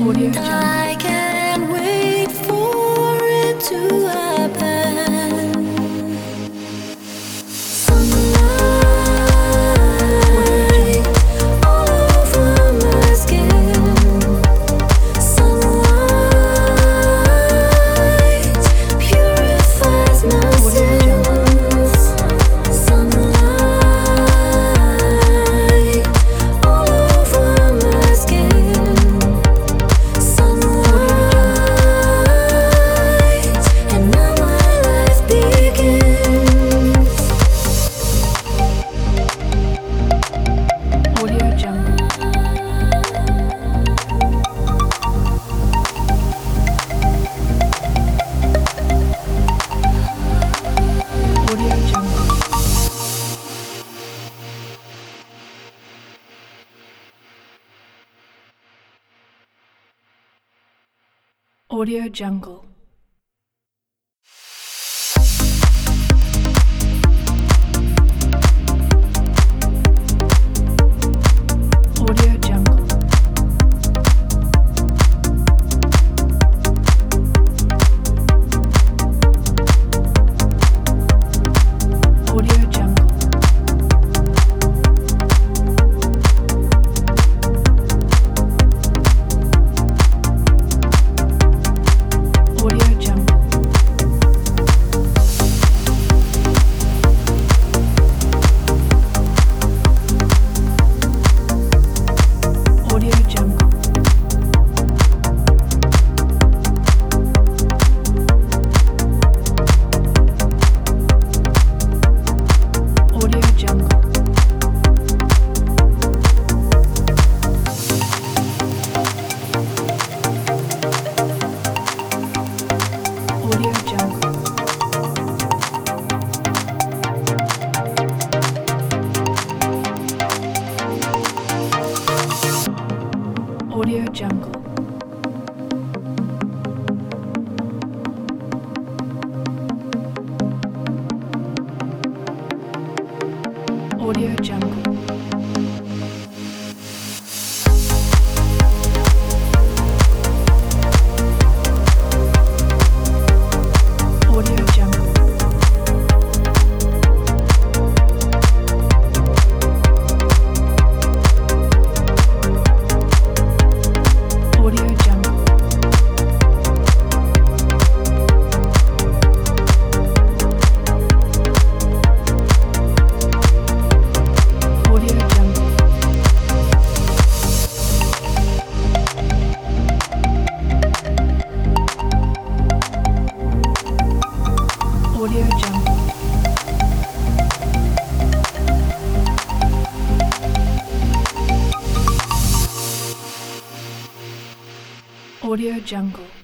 Audio Jungle. I can't wait for it to happen. Sunlight all over my skin. Sunlight purifies my sins. Sunlight all over my skin. Sunlight, and now my life begins. Audio Jungle. Audio Jungle. Audio Jungle. Audio Jungle. Audio Jungle. Audio Jungle. Audio Jungle. Audio Jungle. Audio Jungle. Audio Jungle. Audio Jungle. Audio Jungle. Audio Jungle. Audio Jungle. Audio Jungle. Audio Jungle.